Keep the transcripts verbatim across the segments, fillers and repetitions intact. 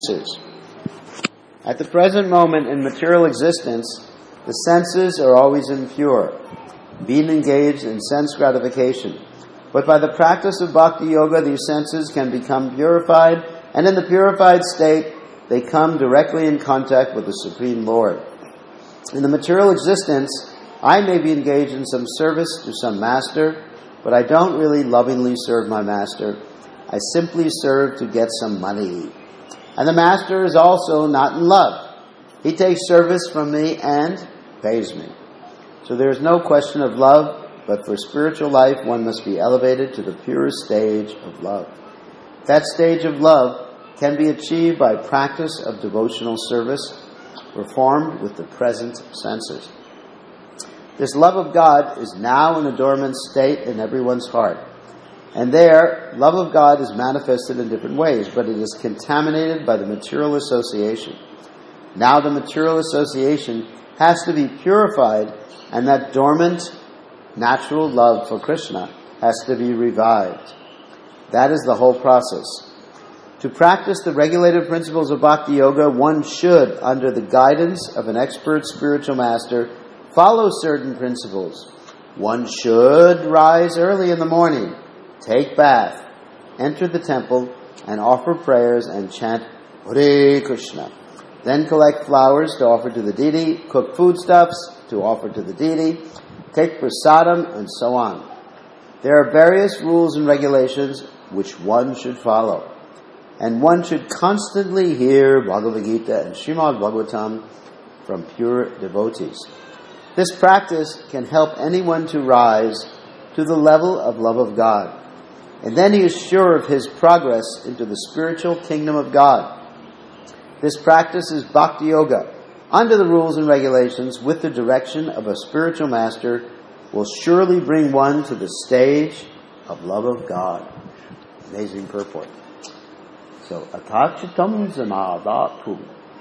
senses. At the present moment in material existence, the senses are always impure, being engaged in sense gratification. But by the practice of Bhakti Yoga, these senses can become purified, and in the purified state, they come directly in contact with the Supreme Lord. In the material existence, I may be engaged in some service to some master, but I don't really lovingly serve my master. I simply serve to get some money. And the master is also not in love. He takes service from me and pays me. So there is no question of love, but for spiritual life, one must be elevated to the purest stage of love. That stage of love can be achieved by practice of devotional service performed with the present senses. This love of God is now in a dormant state in everyone's heart. And there, love of God is manifested in different ways, but it is contaminated by the material association. Now the material association has to be purified, and that dormant natural love for Krishna has to be revived. That is the whole process. To practice the regulative principles of Bhakti Yoga, one should, under the guidance of an expert spiritual master, follow certain principles. One should rise early in the morning, take bath, enter the temple, and offer prayers and chant Hare Krishna. Then collect flowers to offer to the deity, cook foodstuffs to offer to the deity, take prasadam, and so on. There are various rules and regulations which one should follow. And one should constantly hear Bhagavad Gita and Srimad Bhagavatam from pure devotees. This practice can help anyone to rise to the level of love of God. And then he is sure of his progress into the spiritual kingdom of God. This practice is Bhakti Yoga. Under the rules and regulations, with the direction of a spiritual master, will surely bring one to the stage of love of God. Amazing purport. So, atachitam zamadatu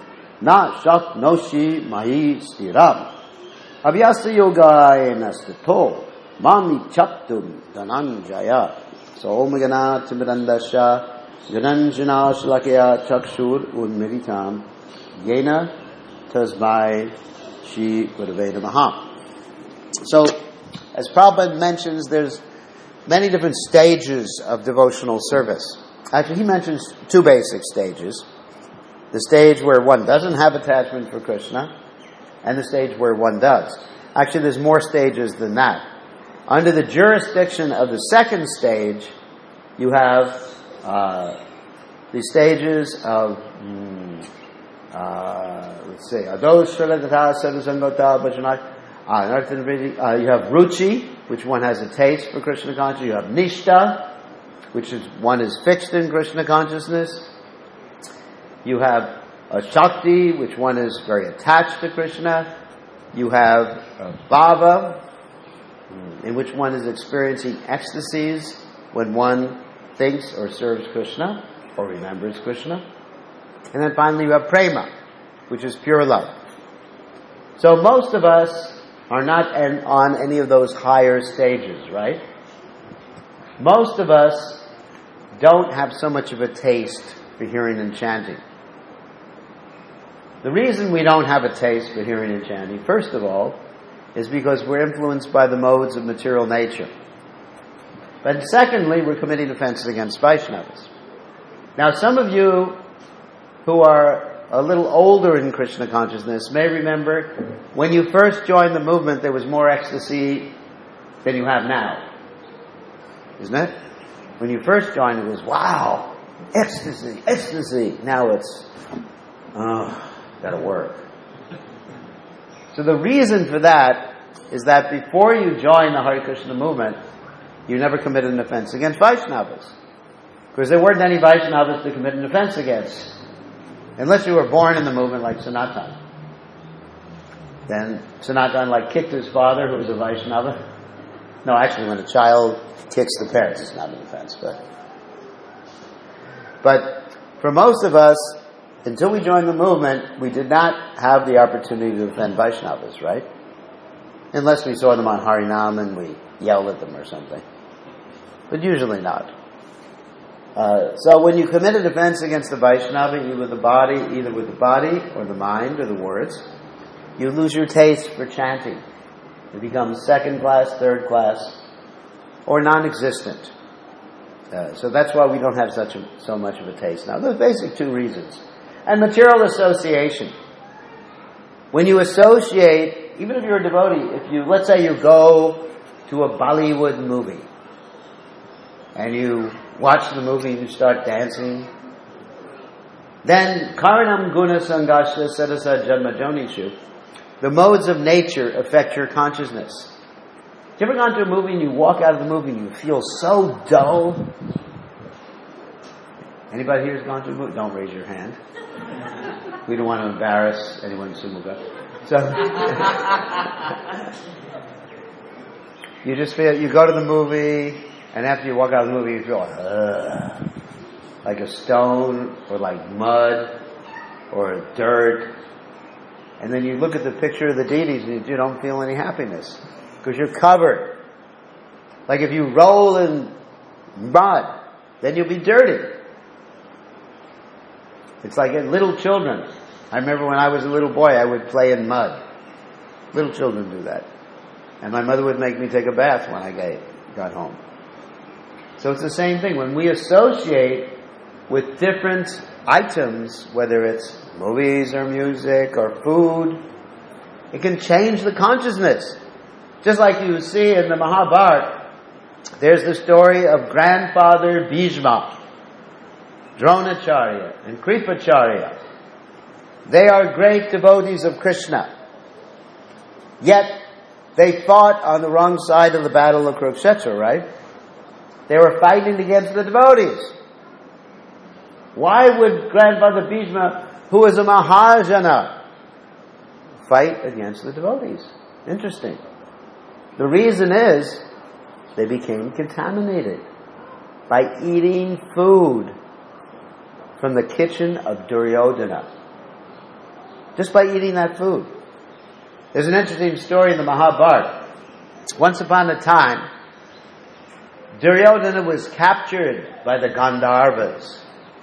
na shaknoshi mahi stiram abhyasa yogayena stato mami chaptum dhananjaya. So, Om Gana Timidandasha Gananjana Shalakya Chakshur Unmiritam Yena Tasmai Shri Gurave Namaha. So, as Prabhupada mentions, there's many different stages of devotional service. Actually, he mentions two basic stages. The stage where one doesn't have attachment for Krishna, and the stage where one does. Actually, there's more stages than that. Under the jurisdiction of the second stage, you have uh, the stages of, mm, uh, let's see, Adosh, Shaladata, Sadhusangota, Bhajanai. Uh, you have Ruchi, which one has a taste for Krishna consciousness. You have Nishta, which is one is fixed in Krishna consciousness. You have a Shakti, which one is very attached to Krishna. You have a Bhava, in which one is experiencing ecstasies when one thinks or serves Krishna or remembers Krishna. And then finally you have Prema, which is pure love. So most of us are not en- on any of those higher stages, right? Most of us don't have so much of a taste for hearing and chanting. The reason we don't have a taste for hearing and chanting, first of all, is because we're influenced by the modes of material nature. But secondly, we're committing offenses against Vaishnavas. Now, some of you who are a little older in Krishna consciousness may remember when you first joined the movement, there was more ecstasy than you have now. Isn't it? When you first joined, it was, wow, ecstasy, ecstasy. Now it's, oh, gotta work. So the reason for that is that before you join the Hare Krishna movement, you never committed an offense against Vaishnavas. Because there weren't any Vaishnavas to commit an offense against. Unless you were born in the movement like Sanatan. Then Sanatan like kicked his father, who was a Vaishnava. No, actually when a child kicks the parents, it's not an offense. But, but for most of us, until we joined the movement, we did not have the opportunity to offend Vaishnavas, right? Unless we saw them on Harinam and we yelled at them or something. But usually not. Uh, so when you commit an offense against the Vaishnava, either with the body, either with the body or the mind or the words, you lose your taste for chanting. It becomes second class, third class, or non-existent. Uh, so that's why we don't have such a, so much of a taste. Now, the basic two reasons. And material association. When you associate, even if you're a devotee, if you, let's say you go to a Bollywood movie, and you watch the movie and you start dancing, then karanam guna sangasha sadasa janma jonishu, the modes of nature affect your consciousness. You ever gone to a movie and you walk out of the movie and you feel so dull? Anybody here has gone to a movie? Don't raise your hand. We don't want to embarrass anyone in Sumuga. So, you just feel, you go to the movie, and after you walk out of the movie, you feel uh, like a stone, or like mud, or dirt. And then you look at the picture of the deities and you don't feel any happiness. Because you're covered. Like if you roll in mud, then you'll be dirty. It's like in little children. I remember when I was a little boy, I would play in mud. Little children do that. And my mother would make me take a bath when I got home. So it's the same thing. When we associate with different items, whether it's movies or music or food, it can change the consciousness. Just like you see in the Mahabharata, there's the story of grandfather Bhishma, Dronacharya, and Kripacharya. They are great devotees of Krishna. Yet, they fought on the wrong side of the battle of Kurukshetra, right? They were fighting against the devotees. Why would grandfather Bhishma, who was a Mahajana, fight against the devotees? Interesting. The reason is, they became contaminated by eating food from the kitchen of Duryodhana. Just by eating that food. There's an interesting story in the Mahabharata. Once upon a time, Duryodhana was captured by the Gandharvas.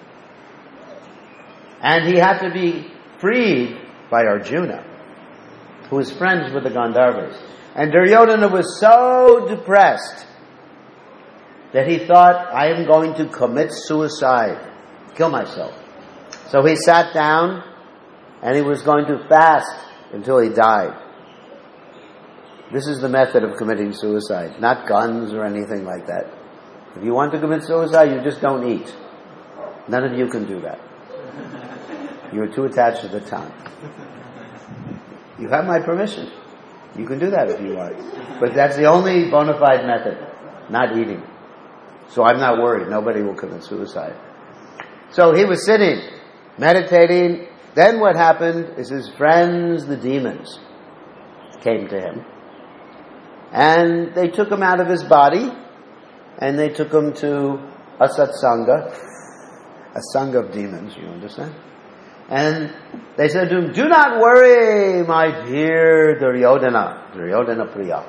And he had to be freed by Arjuna, who was friends with the Gandharvas. And Duryodhana was so depressed that he thought, I am going to commit suicide, kill myself. So he sat down and he was going to fast until he died. This is the method of committing suicide, not guns or anything like that. If you want to commit suicide, you just don't eat. None of you can do that. You're too attached to the tongue. You have my permission. You can do that if you want. But that's the only bona fide method, not eating. So I'm not worried. Nobody will commit suicide. So he was sitting, meditating. Then what happened is his friends, the demons, came to him. And they took him out of his body, and they took him to a satsanga, a sangha of demons, you understand? And they said to him, do not worry, my dear Duryodhana, Duryodhana Priya.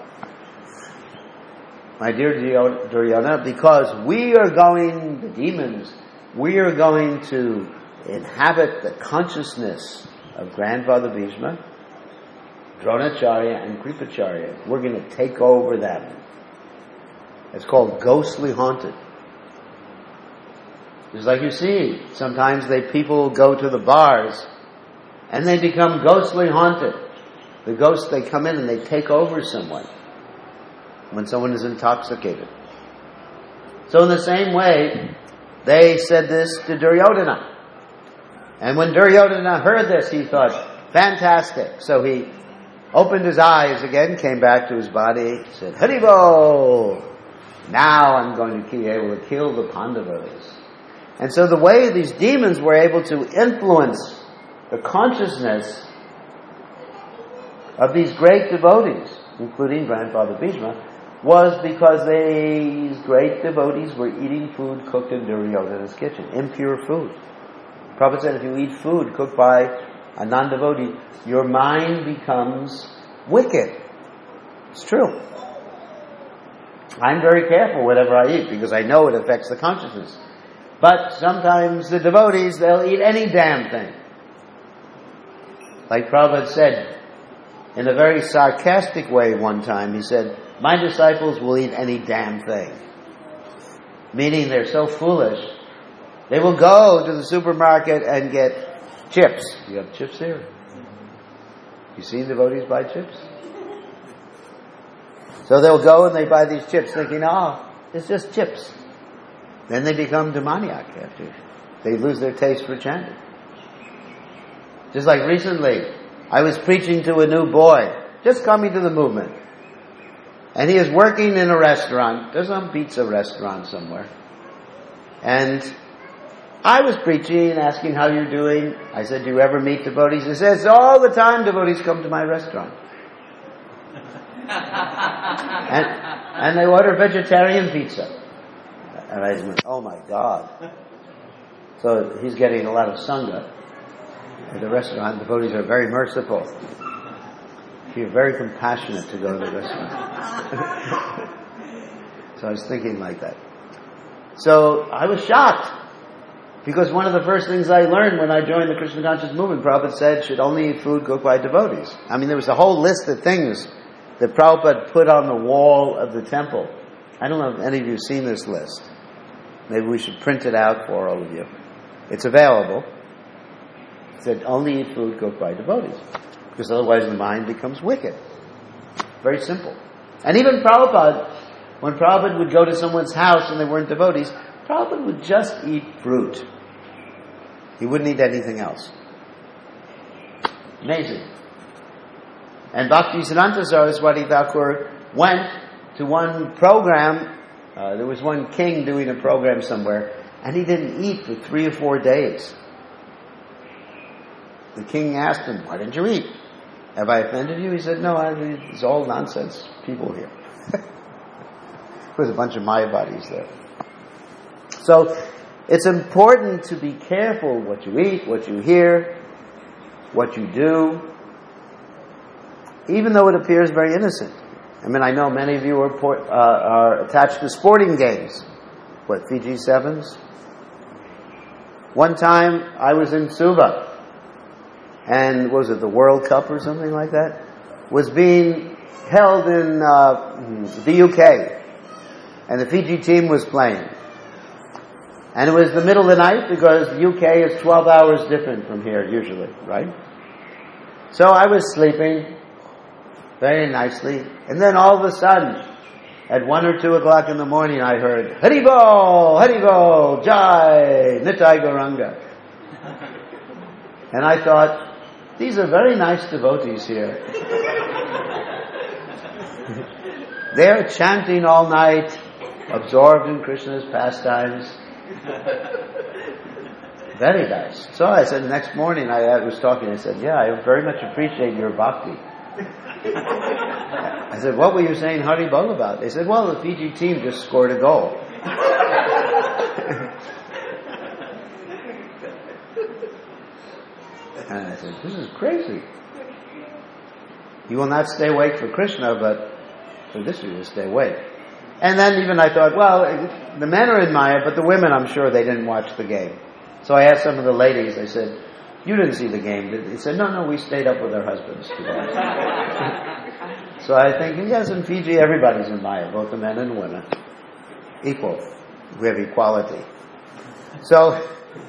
My dear Duryodhana, because we are going, the demons, we are going to inhabit the consciousness of grandfather Bhishma, Dronacharya, and Kripacharya. We're going to take over them. It's called ghostly haunted. Just like you see, sometimes they people go to the bars and they become ghostly haunted. The ghosts, they come in and they take over someone when someone is intoxicated. So in the same way, they said this to Duryodhana. And when Duryodhana heard this, he thought, fantastic. So he opened his eyes again, came back to his body, said, Haribo! Now I'm going to be able to kill the Pandavas. And so the way these demons were able to influence the consciousness of these great devotees, including grandfather Bhishma, was because these great devotees were eating food cooked in Duryodhana's kitchen, impure food. The Prophet said if you eat food cooked by a non-devotee, your mind becomes wicked. It's true. I'm very careful whatever I eat because I know it affects the consciousness. But sometimes the devotees, they'll eat any damn thing. Like Prabhupada said, in a very sarcastic way one time, he said, my disciples will eat any damn thing. Meaning they're so foolish, they will go to the supermarket and get chips. You have chips here? You see devotees buy chips? So they'll go and they buy these chips thinking, oh, it's just chips. Then they become demoniac after. They lose their taste for chanting. Just like recently, I was preaching to a new boy, just coming to the movement. And he is working in a restaurant. There's some pizza restaurant somewhere. And I was preaching, asking how you're doing. I said, do you ever meet devotees? He says, all the time devotees come to my restaurant. and, and they order vegetarian pizza. And I went, oh my God. So he's getting a lot of sangha at the restaurant. Devotees are very merciful. You're very compassionate to go to the restaurant. So I was thinking like that. So I was shocked. Because one of the first things I learned when I joined the Krishna Conscious Movement, Prabhupada said, should only eat food cooked by devotees. I mean, there was a whole list of things that Prabhupada put on the wall of the temple. I don't know if any of you have seen this list. Maybe we should print it out for all of you. It's available. It said, only eat food cooked by devotees. Because otherwise the mind becomes wicked. Very simple. And even Prabhupada, when Prabhupada would go to someone's house and they weren't devotees, Prabhupada would just eat fruit. He wouldn't eat anything else. Amazing. And Bhaktisiddhanta Saraswati Thakur went to one program. Uh, there was one king doing a program somewhere, and he didn't eat for three or four days. The king asked him, why didn't you eat? Have I offended you? He said, no, I mean, it's all nonsense people here. There's a bunch of Mayavadis there. So, it's important to be careful what you eat, what you hear, what you do, even though it appears very innocent. I mean, I know many of you are, port, uh, are attached to sporting games. What, Fiji Sevens? One time, I was in Suva, and was it the World Cup or something like that? Was being held in uh, the U K, and the Fiji team was playing. And it was the middle of the night because the U K is twelve hours different from here usually, right? So I was sleeping very nicely, and then all of a sudden, at one or two o'clock in the morning, I heard, Haribol, Haribol, Jai, Nitai Gauranga. And I thought, these are very nice devotees here. They're chanting all night, absorbed in Krishna's pastimes. Very nice. So I said, the next morning I, I was talking, I said, yeah, I very much appreciate your bhakti. I said, what were you saying Hari Bol about? They said, well, the Fiji team just scored a goal. And I said, this is crazy. You will not stay awake for Krishna, but for this you will stay awake. And then even I thought, well, the men are in Maya, but the women, I'm sure they didn't watch the game. So I asked some of the ladies, I said, you didn't see the game, did you? They said, no, no, we stayed up with our husbands. So I think, yes, in Fiji, everybody's in Maya, both the men and the women. Equal. We have equality. So,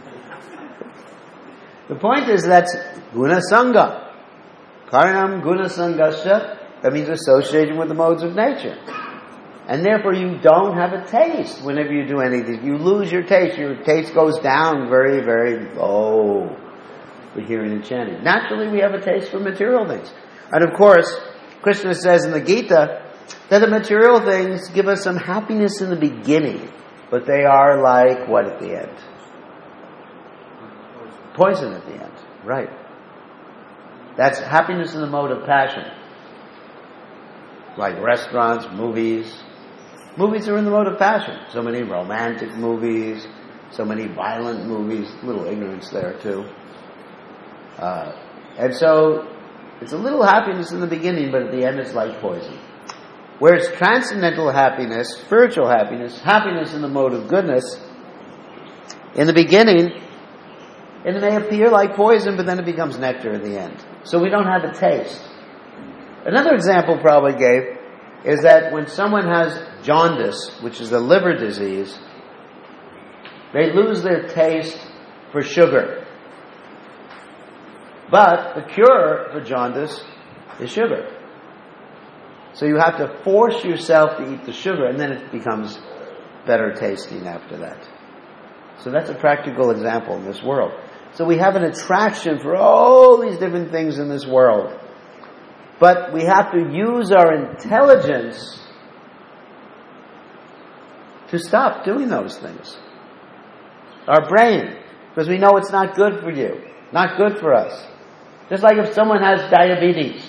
the point is that's guna sangha. Karanam guna sangasya, that means association with the modes of nature. And therefore you don't have a taste whenever you do anything. You lose your taste. Your taste goes down very, very low for hearing and chanting. Naturally we have a taste for material things. And of course, Krishna says in the Gita that the material things give us some happiness in the beginning, but they are like what at the end? Poison at the end. Right. That's happiness in the mode of passion. Like restaurants, movies. Movies are in the mode of passion. So many romantic movies, so many violent movies, a little ignorance there too. Uh, and so, it's a little happiness in the beginning, but at the end it's like poison. Whereas transcendental happiness, spiritual happiness, happiness in the mode of goodness, In the beginning, it may appear like poison, but then it becomes nectar in the end. So we don't have a taste. Another example probably gave is that when someone has jaundice, which is a liver disease, they lose their taste for sugar. But the cure for jaundice is sugar. So you have to force yourself to eat the sugar, and then it becomes better tasting after that. So that's a practical example in this world. So we have an attraction for all these different things in this world. But we have to use our intelligence to stop doing those things. Our brain, because we know it's not good for you, not good for us. Just like if someone has diabetes.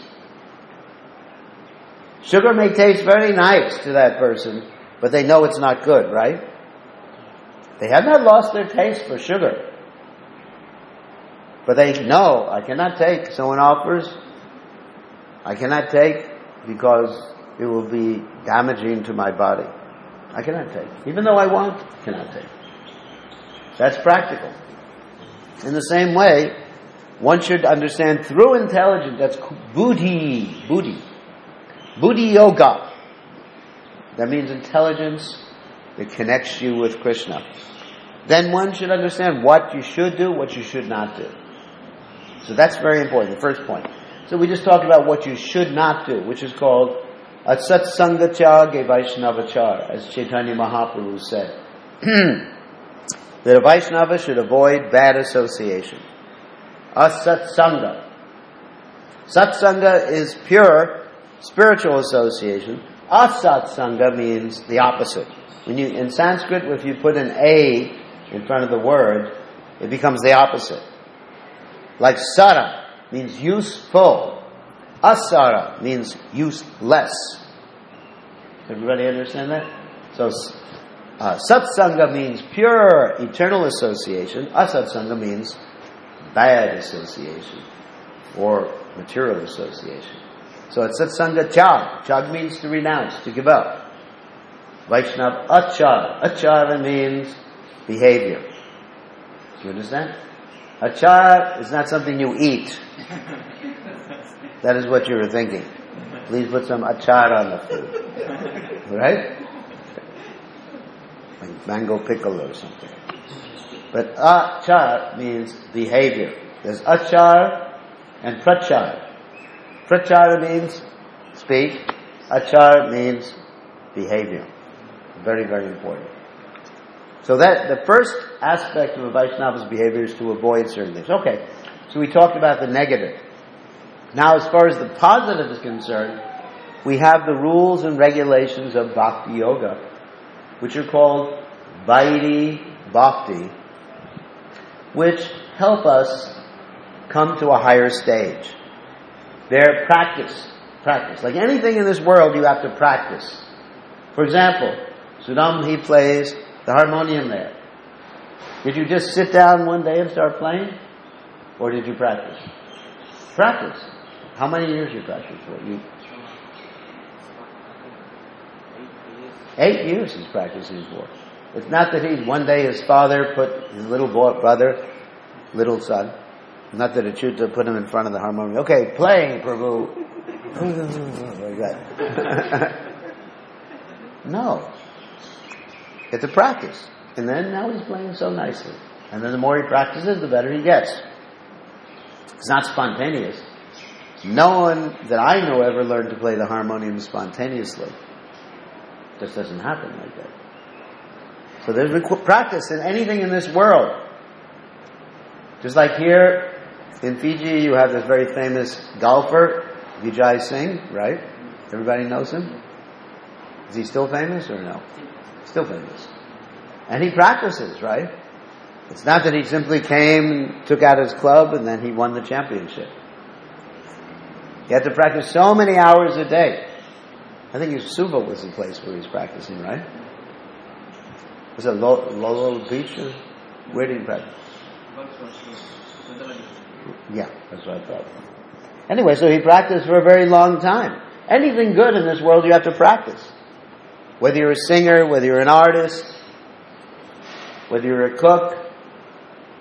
Sugar may taste very nice to that person, but they know it's not good, right? They have not lost their taste for sugar. But they know, I cannot take. Someone offers, I cannot take because it will be damaging to my body. I cannot take. Even though I want, I cannot take. That's practical. In the same way, one should understand through intelligence, that's buddhi, buddhi. Buddhi yoga. That means intelligence that connects you with Krishna. Then one should understand what you should do, what you should not do. So that's very important, the first point. So we just talked about what you should not do, which is called Asatsangachar ge Vaishnavachar, as Chaitanya Mahaprabhu said. That a Vaishnava should avoid bad association. Asatsanga. Satsanga is pure spiritual association. Asatsanga means the opposite. When you, in Sanskrit, if you put an A in front of the word, it becomes the opposite. Like sara means useful. Asara means useless. Everybody understand that? So, uh, satsanga means pure, eternal association. Asatsanga means bad association or material association. So it's satsanga chag. Chag means to renounce, to give up. Vaishnav achara. Achara means behavior. Do you understand? Achara is not something you eat. That is what you were thinking. Please put some achara on the food. Right? Like mango pickle or something. But achar means behavior. There's achar and prachar. Prachar means speak. Achar means behavior. Very, very important. So that the first aspect of a Vaishnava's behavior is to avoid certain things. Okay, so we talked about the negative. Now, as far as the positive is concerned, we have the rules and regulations of Bhakti Yoga, which are called Vaidhi Bhakti, which help us come to a higher stage. They're practice. Practice. Like anything in this world, you have to practice. For example, Sudam, he plays the harmonium there. Did you just sit down one day and start playing? Or did you practice? Practice. How many years you practiced for? You Eight years he's practicing for. It's not that he, one day his father put his little boy, brother, little son, not that it should to put him in front of the harmonium. Okay, play, Prabhu. Like that. No. It's a practice. And then now he's playing so nicely. And then the more he practices, the better he gets. It's not spontaneous. No one that I know ever learned to play the harmonium spontaneously. It just doesn't happen like that. So there's practice in anything in this world. Just like here in Fiji, you have this very famous golfer, Vijay Singh, right? Everybody knows him. Is he still famous or no? Still famous. And he practices, right? It's not that he simply came and took out his club and then he won the championship. He had to practice so many hours a day. I think Suva was the place where he was practicing, right? Was it Lolo Beach? Or where did he practice? Yeah, that's what I thought. Anyway, so he practiced for a very long time. Anything good in this world, you have to practice. Whether you're a singer, whether you're an artist, whether you're a cook,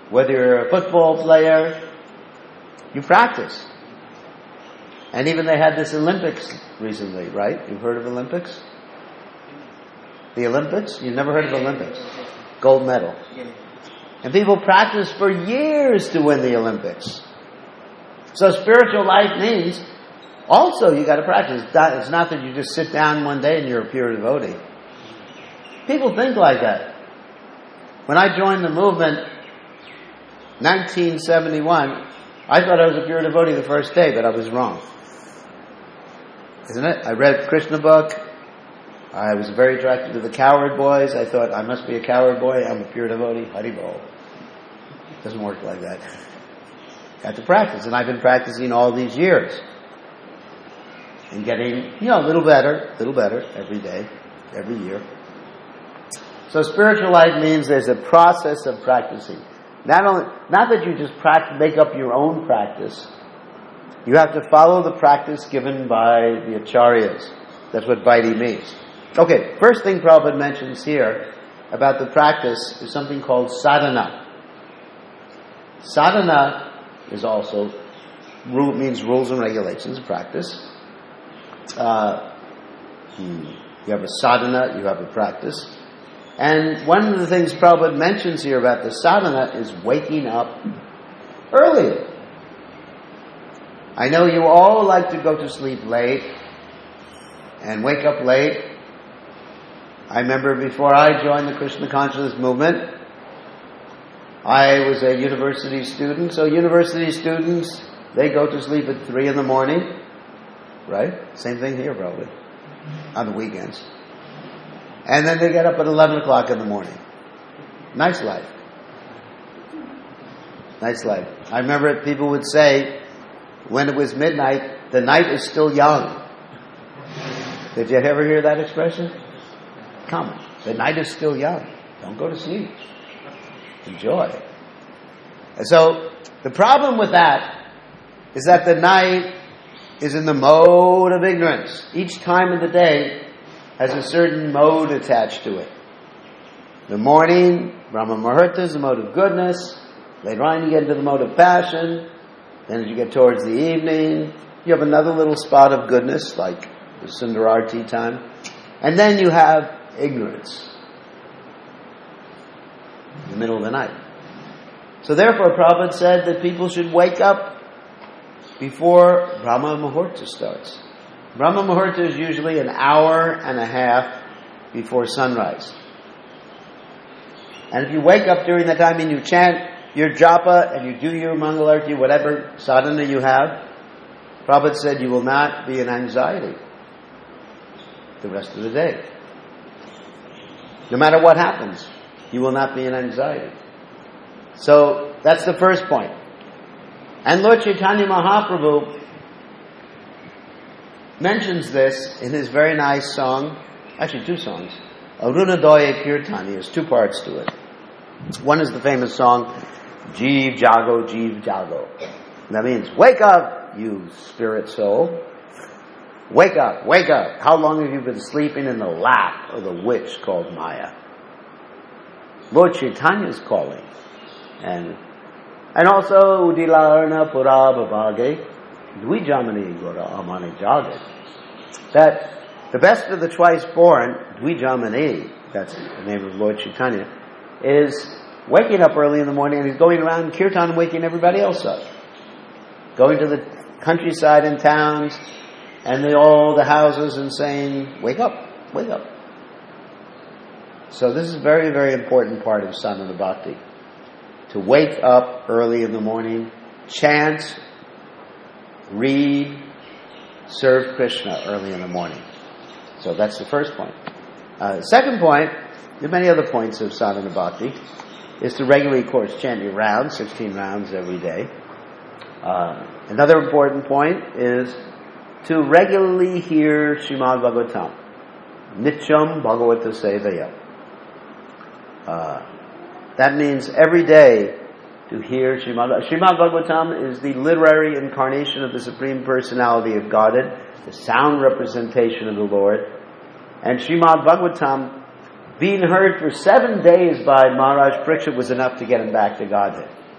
whether you're a football player, you practice. And even they had this Olympics recently, right? You've heard of Olympics? The Olympics? You've never heard of Olympics? Gold medal. And people practice for years to win the Olympics. So spiritual life means also you got to practice. It's not that you just sit down one day and you're a pure devotee. People think like that. When I joined the movement, nineteen seventy-one, I thought I was a pure devotee the first day, but I was wrong. Isn't it? I read Krishna book. I was very attracted to the coward boys. I thought, I must be a coward boy. I'm a pure devotee. Hari Bol. Doesn't work like that. Got to practice. And I've been practicing all these years. And getting, you know, a little better, a little better every day, every year. So spiritual life means there's a process of practicing. Not only, not that you just practice, make up your own practice. You have to follow the practice given by the acharyas. That's what Vaidhi means. Okay, first thing Prabhupada mentions here about the practice is something called sadhana. Sadhana is also, rule, means rules and regulations of practice. Uh, you have a sadhana, you have a practice. And one of the things Prabhupada mentions here about the sadhana is waking up early. I know you all like to go to sleep late and wake up late. I remember before I joined the Krishna Consciousness movement, I was a university student. So university students, they go to sleep at three in the morning, right? Same thing here probably, on the weekends. And then they get up at eleven o'clock in the morning. Nice life. Nice life. I remember people would say, when it was midnight, the night is still young. Did you ever hear that expression? Come, the night is still young. Don't go to sleep. Enjoy. And so, the problem with that is that the night is in the mode of ignorance. Each time of the day has a certain mode attached to it. The morning, Brahma Muhurta, is the mode of goodness. Later on you get into the mode of passion. Then as you get towards the evening, you have another little spot of goodness, like the Sundararti time. And then you have ignorance. In the middle of the night. So therefore, Prabhupada said that people should wake up before Brahma Muhurta starts. Brahma Muhurta is usually an hour and a half before sunrise. And if you wake up during that time and you chant your japa and you do your mangalarti, whatever sadhana you have, Prabhupada said you will not be in anxiety the rest of the day. No matter what happens, you will not be in anxiety. So that's the first point. And Lord Chaitanya Mahaprabhu mentions this in his very nice song, actually two songs, Arunodaya Kirtani. There's two parts to it. One is the famous song, Jeev Jago, Jeev Jago. That means, wake up, you spirit soul. Wake up, wake up. How long have you been sleeping in the lap of the witch called Maya? Lord Chaitanya is calling. And and also, Udilarna Purabhavage, Dvijamani Gora Amani Jagat. That the best of the twice born, Dvijamani, that's the name of Lord Chaitanya, is waking up early in the morning and he's going around kirtan waking everybody else up. Going to the countryside and towns and the, all the houses and saying, wake up, wake up. So this is a very, very important part of sadhana bhakti. To wake up early in the morning, chant, read, serve Krishna early in the morning. So that's the first point. Uh, the second point, there are many other points of sadhana bhakti, is to regularly, of course, chant your rounds, sixteen rounds every day. Uh, another important point is to regularly hear Srimad Bhagavatam. Nityam Bhagavata Sevaya. Uh, that means every day to hear Srimad Srimad Bhagavatam is the literary incarnation of the Supreme Personality of Godhead, the sound representation of the Lord. And Srimad Bhagavatam, being heard for seven days by Maharaj Parikshit, was enough to get him back to Godhead.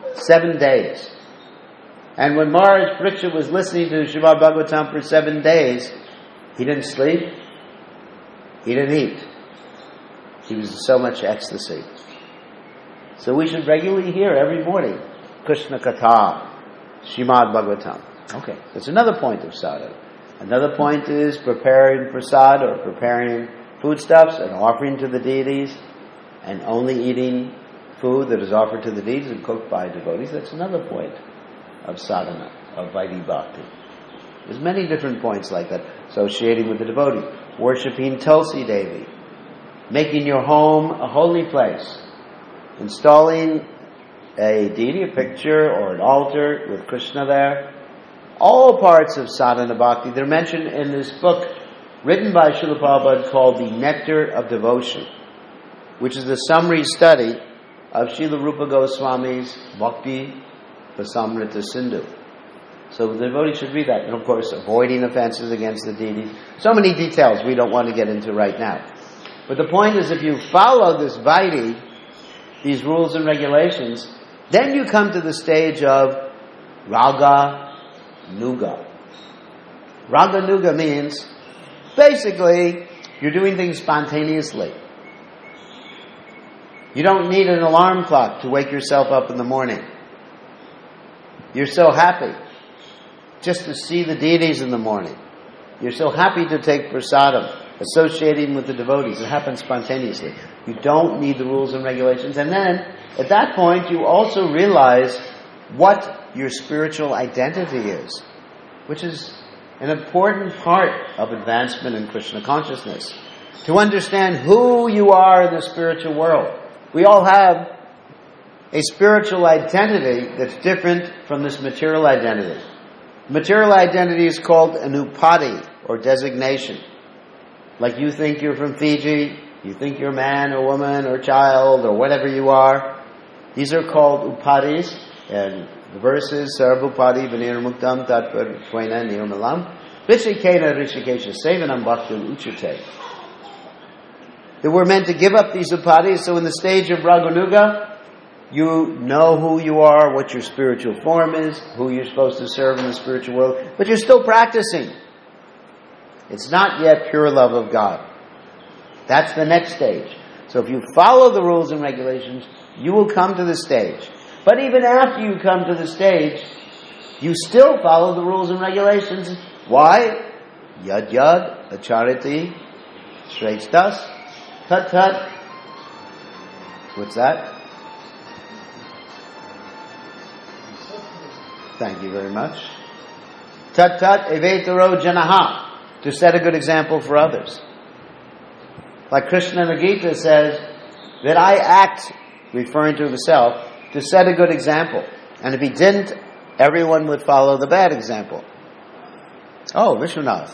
Seven days. And when Maharaj Parikshit was listening to Srimad Bhagavatam for seven days, he didn't sleep, he didn't eat. He was in so much ecstasy. So we should regularly hear every morning Krishna Katha, Srimad Bhagavatam. Okay, that's another point of sadhana. Another point is preparing prasad or preparing foodstuffs and offering to the deities and only eating food that is offered to the deities and cooked by devotees. That's another point of sadhana, of Vaidhi Bhakti. There's many different points like that associating with the devotee. Worshipping Tulsi Devi, making your home a holy place, installing a deity, a picture or an altar with Krishna there. All parts of sadhana bhakti. They're mentioned in this book written by Srila Prabhupada called The Nectar of Devotion, which is a summary study of Srila Rupa Goswami's Bhakti Rasamrita Sindhu. So the devotee should read that. And of course, avoiding offenses against the deities. So many details we don't want to get into right now. But the point is, if you follow this Vaidhi, these rules and regulations, then you come to the stage of Raga Nuga. Raga Nuga means, basically, you're doing things spontaneously. You don't need an alarm clock to wake yourself up in the morning. You're so happy just to see the deities in the morning. You're so happy to take prasadam, associating with the devotees. It happens spontaneously. You don't need the rules and regulations. And then, at that point, you also realize what your spiritual identity is, which is an important part of advancement in Krishna consciousness. To understand who you are in the spiritual world. We all have a spiritual identity that's different from this material identity. Material identity is called an upadi, or designation. Like you think you're from Fiji, you think you're a man or woman or child or whatever you are. These are called upadis, and the verse is Sarvupadi Vinirmuktam Tatpar Twaina Nirmalam Rishikena Rishikesha Sevanam Bhaktam Uchate. That we're meant to give up these upadis, so in the stage of Raganuga, you know who you are, what your spiritual form is, who you're supposed to serve in the spiritual world, but you're still practicing. It's not yet pure love of God. That's the next stage. So if you follow the rules and regulations, you will come to the stage. But even after you come to the stage, you still follow the rules and regulations. Why? Yad yad, achariti, shreshtas, tat tat. What's that? Thank you very much. Tat tat evetaro janaha. To set a good example for others. Like Krishna in the Gita says, that I act, referring to himself, to set a good example. And if he didn't, everyone would follow the bad example. Oh, Vishwanath.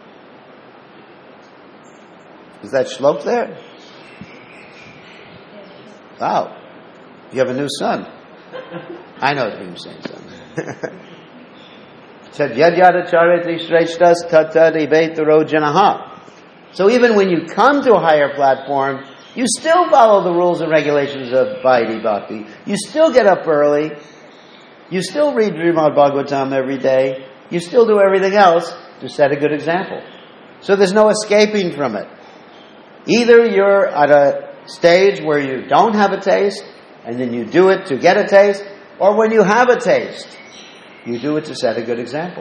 Is that shlok there? Wow. You have a new son. I know what you're saying, son. Said Yadyada Chariti Shreshtas Tata Devetaro Janaha. So even when you come to a higher platform, you still follow the rules and regulations of Vaidhi Bhakti. You still get up early. You still read Srimad Bhagavatam every day. You still do everything else to set a good example. So there's no escaping from it. Either you're at a stage where you don't have a taste, and then you do it to get a taste, or when you have a taste, you do it to set a good example.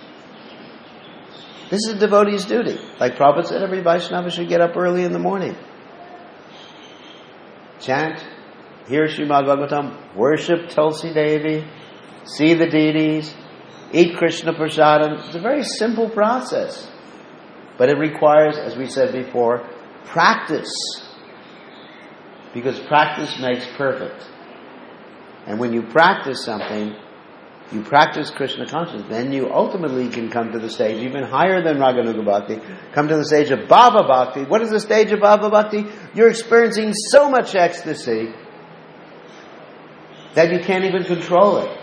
This is a devotee's duty. Like Prabhupada said, every Vaishnava should get up early in the morning. Chant, hear Srimad Bhagavatam, worship Tulsi Devi, see the deities, eat Krishna Prasadam. It's a very simple process. But it requires, as we said before, practice. Because practice makes perfect. And when you practice something, you practice Krishna consciousness, then you ultimately can come to the stage even higher than Raganuga Bhakti, come to the stage of Bhava Bhakti. What is the stage of Bhava Bhakti? You're experiencing so much ecstasy that you can't even control it.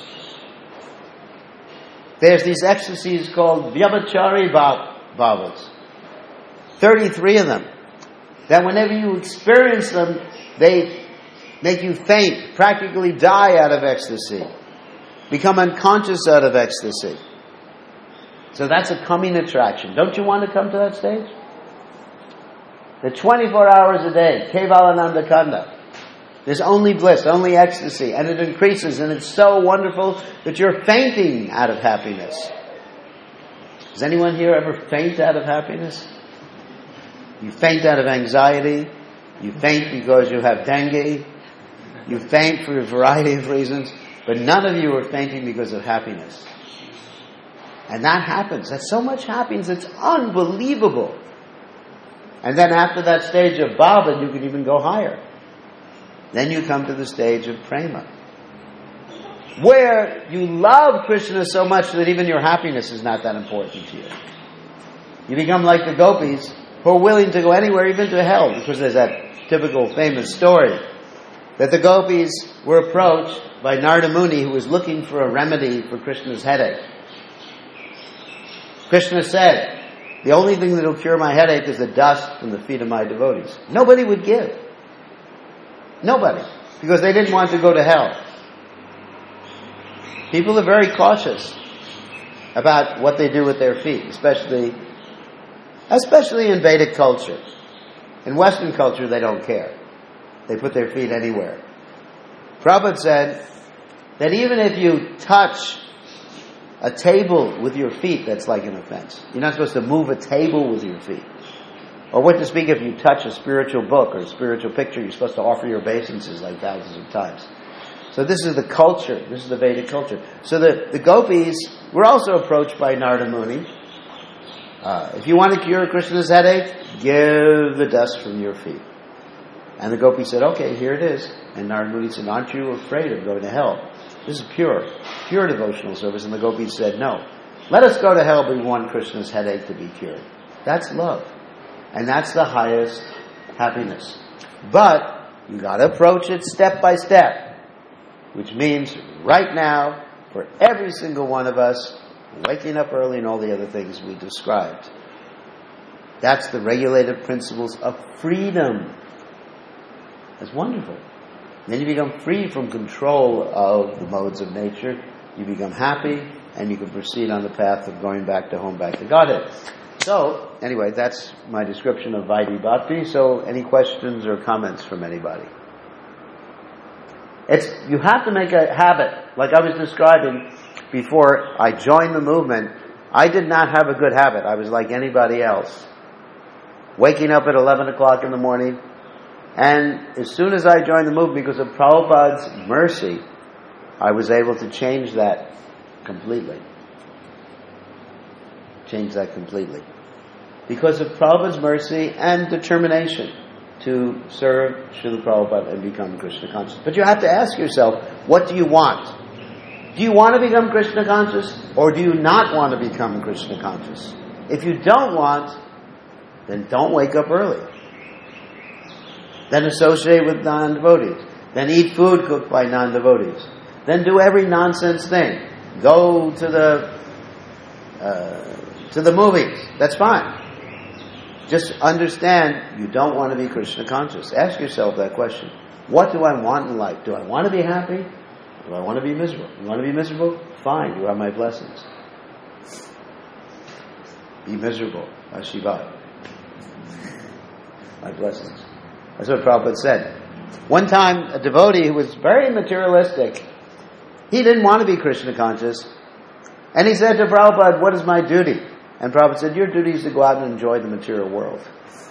There's these ecstasies called Vyabhachari Bhavas. thirty-three of them. That whenever you experience them, they make you faint, practically die out of ecstasy, become unconscious out of ecstasy. So that's a coming attraction. Don't you want to come to that stage? The twenty-four hours a day, Kevalananda Kanda. There's only bliss, only ecstasy, and it increases, and it's so wonderful that you're fainting out of happiness. Does anyone here ever faint out of happiness? You faint out of anxiety. You faint because you have dengue. You faint for a variety of reasons. But none of you are fainting because of happiness. And that happens. That's so much happiness. It's unbelievable. And then after that stage of bhava, you can even go higher. Then you come to the stage of prema, where you love Krishna so much that even your happiness is not that important to you. You become like the gopis, who are willing to go anywhere, even to hell, because there's that typical famous story that the gopis were approached by Narada Muni, who was looking for a remedy for Krishna's headache. Krishna said, the only thing that will cure my headache is the dust from the feet of my devotees. Nobody would give. Nobody. Because they didn't want to go to hell. People are very cautious about what they do with their feet, especially, especially in Vedic culture. In Western culture, they don't care. They put their feet anywhere. Prabhupada said that even if you touch a table with your feet, that's like an offense. You're not supposed to move a table with your feet. Or what to speak if you touch a spiritual book or a spiritual picture, you're supposed to offer your obeisances like thousands of times. So this is the culture. This is the Vedic culture. So the, the gopis were also approached by Narada Muni. Uh, if you want to cure Krishna's headache, give the dust from your feet. And the gopis said, okay, here it is. And Narada Muni said, aren't you afraid of going to hell? This is pure, pure devotional service. And the gopis said, no. Let us go to hell, but we want Krishna's headache to be cured. That's love. And that's the highest happiness. But you got to approach it step by step, which means right now, for every single one of us, waking up early and all the other things we described. That's the regulated principles of freedom. That's wonderful. Then you become free from control of the modes of nature. You become happy, and you can proceed on the path of going back to home, back to Godhead. So, anyway, that's my description of Vaidhi Bhakti. So, any questions or comments from anybody? It's, you have to make a habit. Like I was describing before I joined the movement, I did not have a good habit. I was like anybody else. Waking up at eleven o'clock in the morning. And as soon as I joined the movement, because of Prabhupada's mercy, I was able to change that completely. Change that completely. Because of Prabhupada's mercy and determination to serve Srila Prabhupada and become Krishna conscious. But you have to ask yourself, what do you want? Do you want to become Krishna conscious, or do you not want to become Krishna conscious? If you don't want, then don't wake up early. Then associate with non-devotees. Then eat food cooked by non-devotees. Then do every nonsense thing. Go to the uh, to the movies. That's fine. Just understand you don't want to be Krishna conscious. Ask yourself that question. What do I want in life? Do I want to be happy? Do I want to be miserable? You want to be miserable? Fine, you have my blessings. Be miserable. Ashivad. My blessings. That's what Prabhupada said. One time, a devotee who was very materialistic, he didn't want to be Krishna conscious, and he said to Prabhupada, what is my duty? And Prabhupada said, your duty is to go out and enjoy the material world.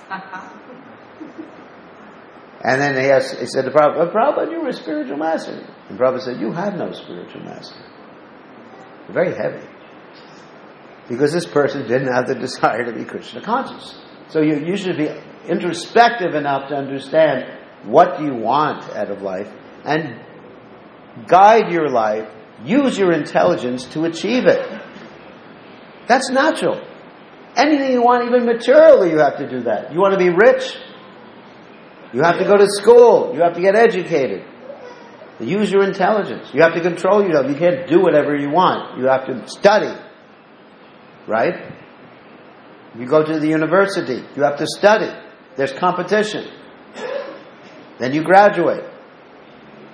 And then he, asked, he said to Prabhupada, Prabhupada, you were a spiritual master. And Prabhupada said, you have no spiritual master. Very heavy. Because this person didn't have the desire to be Krishna conscious. So you, you should be introspective enough to understand what do you want out of life and guide your life, use your intelligence to achieve it. That's natural. Anything you want, even materially, you have to do that. You want to be rich? You have to go to school. You have to get educated. Use your intelligence. You have to control yourself. You can't do whatever you want. You have to study. Right? You go to the university. You have to study. There's competition. Then you graduate.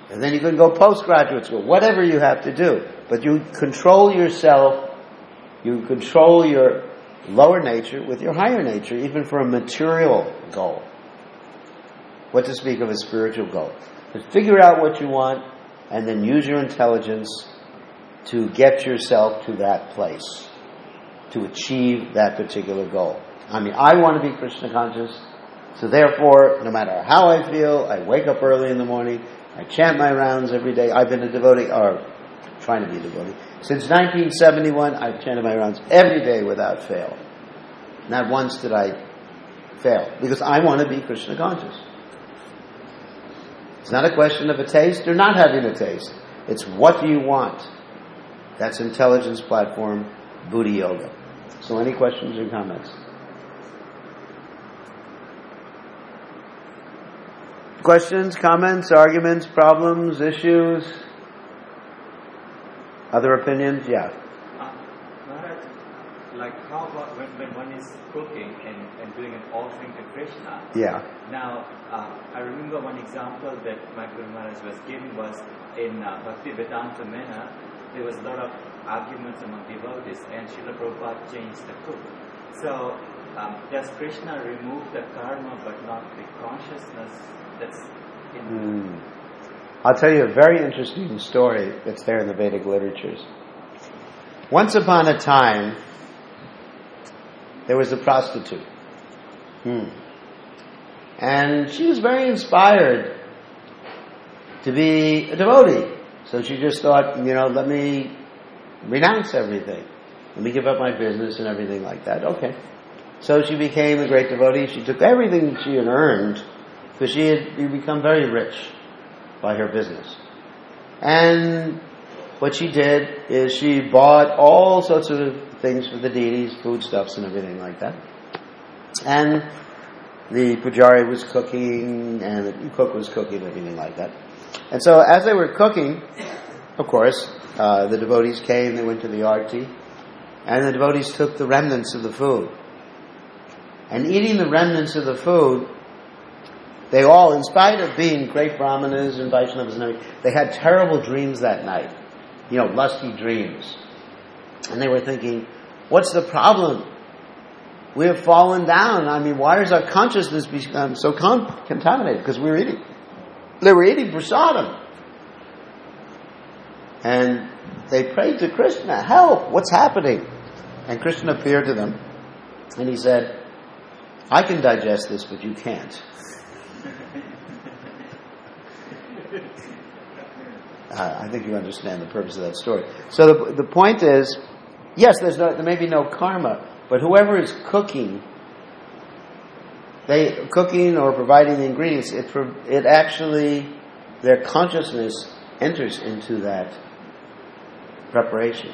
And then you can go postgraduate school, whatever you have to do. But you control yourself, you control your lower nature with your higher nature, even for a material goal. What to speak of a spiritual goal? But figure out what you want and then use your intelligence to get yourself to that place, to achieve that particular goal. I mean, I want to be Krishna conscious, so therefore, no matter how I feel, I wake up early in the morning, I chant my rounds every day. I've been a devotee, or trying to be a devotee. Since nineteen seventy-one, I've chanted my rounds every day without fail. Not once did I fail, because I want to be Krishna conscious. It's not a question of a taste or not having a taste. It's what do you want? That's Intelligence Platform, Buddha Yoga. So any questions or comments? Questions, comments, arguments, problems, issues? Other opinions? Yeah. Uh, Maharaj, like how about when, when one is cooking and, and doing an offering to Krishna? Yeah. Now, uh, I remember one example that my Guru Maharaj was giving was in uh, Bhakti Vedanta Mena, there was a lot of arguments among devotees, and Srila Prabhupada changed the cook. So, um, does Krishna remove the karma but not the consciousness that's in mm. I'll tell you a very interesting story that's there in the Vedic literatures. Once upon a time, there was a prostitute. Hmm. And she was very inspired to be a devotee. So she just thought, you know, let me renounce everything. Let me give up my business and everything like that. Okay. So she became a great devotee. She took everything she had earned, because she had become very rich by her business. And what she did is she bought all sorts of things for the deities, foodstuffs and everything like that. And the pujari was cooking, and the cook was cooking, everything like that. And so as they were cooking, of course, uh, the devotees came, they went to the arti, and the devotees took the remnants of the food. And eating the remnants of the food, they all, in spite of being great brahmanas and Vaishnavas and everything, they had terrible dreams that night. You know, lusty dreams. And they were thinking, what's the problem? We have fallen down. I mean, why has our consciousness become so con- contaminated? Because we were eating. They were eating prasadam. And they prayed to Krishna, help, what's happening? And Krishna appeared to them, and he said, I can digest this, but you can't. uh, I think you understand the purpose of that story. So the, the point is, yes, there's no, there may be no karma, but whoever is cooking, they cooking or providing the ingredients, it it actually, their consciousness enters into that preparation.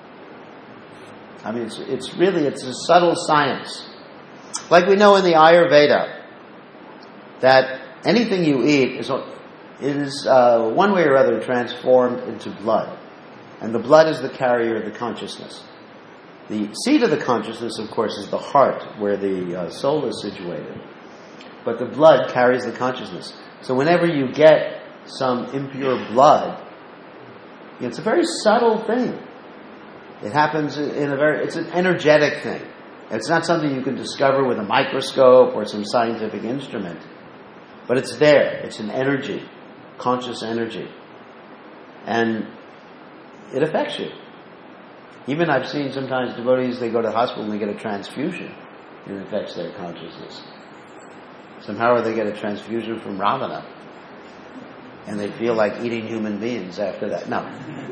I mean, it's, it's really, it's a subtle science. Like we know in the Ayurveda, that anything you eat is, is uh, one way or other transformed into blood. And the blood is the carrier of the consciousness. The seat of the consciousness, of course, is the heart, where the uh, soul is situated. But the blood carries the consciousness. So whenever you get some impure blood, it's a very subtle thing. It happens in a very, it's an energetic thing. It's not something you can discover with a microscope or some scientific instrument. But it's there. It's an energy, conscious energy. And it affects you. Even I've seen sometimes devotees, they go to the hospital and they get a transfusion. And it affects their consciousness. Somehow they get a transfusion from Ravana. And they feel like eating human beings after that. No.